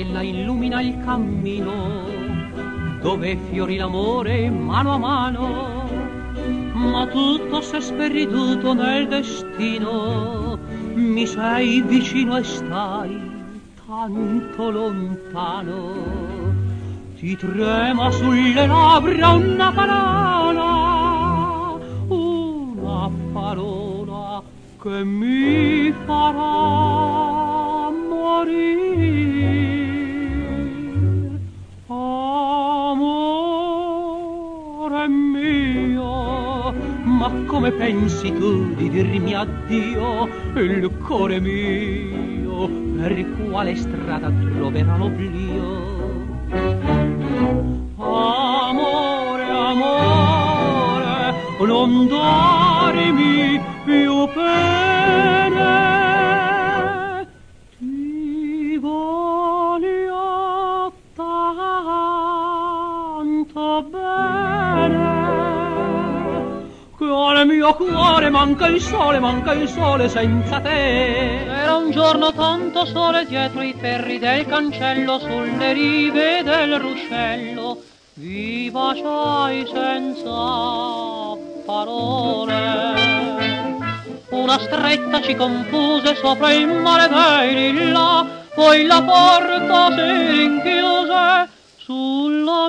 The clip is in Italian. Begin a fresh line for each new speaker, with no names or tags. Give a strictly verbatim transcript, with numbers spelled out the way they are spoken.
stella illumina il cammino, dove fiori l'amore mano a mano, ma tutto s'è sperduto nel destino. Mi sei vicino e stai tanto lontano, ti trema sulle labbra una parola, una parola che mi farà morire. Amore mio, ma come pensi tu di dirmi addio? Il cuore mio per quale strada troverà l'oblio? Amore, amore, non darmi più pene, ti voglio tanto bene, che al mio cuore manca il sole, manca il sole senza te. Era un giorno tanto sole dietro i ferri del cancello, sulle rive del ruscello, vi baciai senza parole. Una stretta ci confuse sopra il mare dei là, poi la porta si rinchiuse sulla